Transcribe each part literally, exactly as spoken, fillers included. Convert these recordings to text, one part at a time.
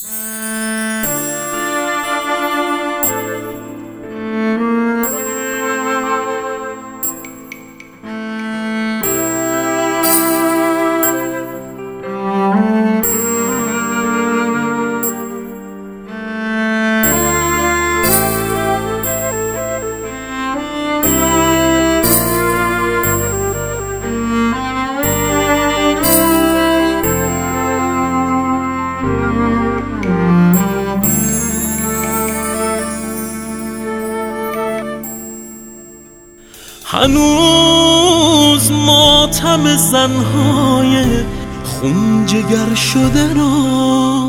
هنوز ماتم زنهای خون جگر شده را،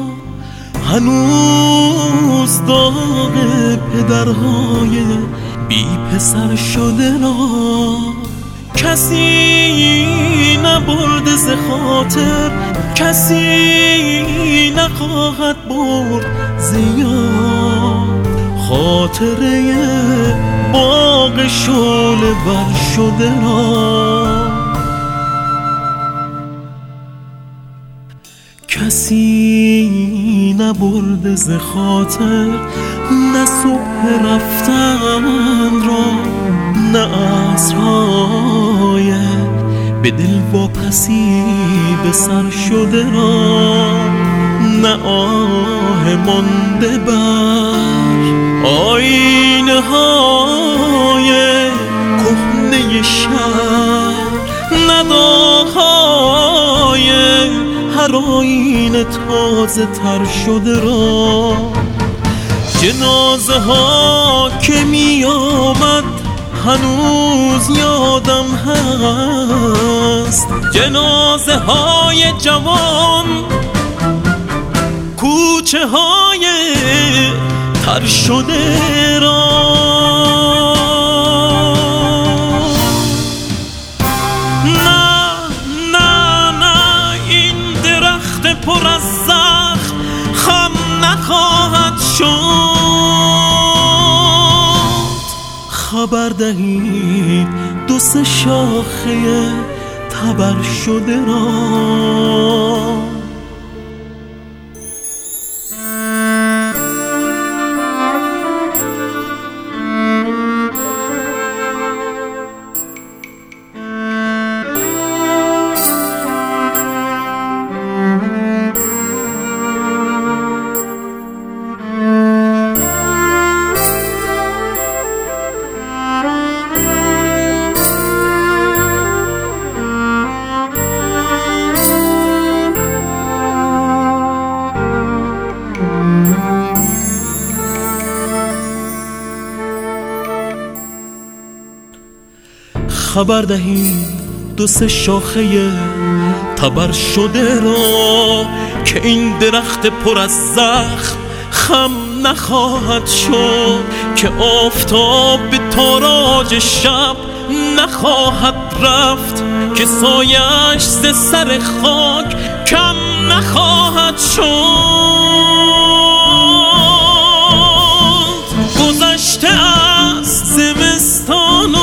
هنوز داغ پدرهای بی پسر شده را کسی نبرده ز خاطر، کسی نخواهد برد ز یاد. خاطره باغ شعله ور شده را کسی نبرده ز خاطر، نه صبح رفتن را، نه عصرهای به دل واپسی به سر شده را، نه آه مانده بر آینه های کهنه شهر، نه داغ‌های هر آینه تازه تر شده را. جنازه ها که می آمد هنوز یادم هست، جنازه های جوان، کوچه های تر شده را. نه نه نه این درخت پر از زخم خم نخواهد شد. خبر دهید دو سه شاخه تبر شده را. خبر دهید دو سه شاخه تبر شده را، که این درخت پر از زخم خم نخواهد شد، که آفتاب به تاراج شب نخواهد رفت، که سایش ز سر خاک کم نخواهد شد. گذشته از زمستان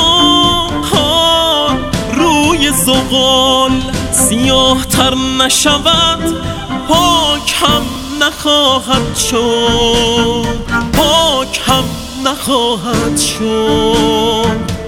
زغال سیاه تر نشود، پاک هم نخواهد شد، پاک هم نخواهد شد.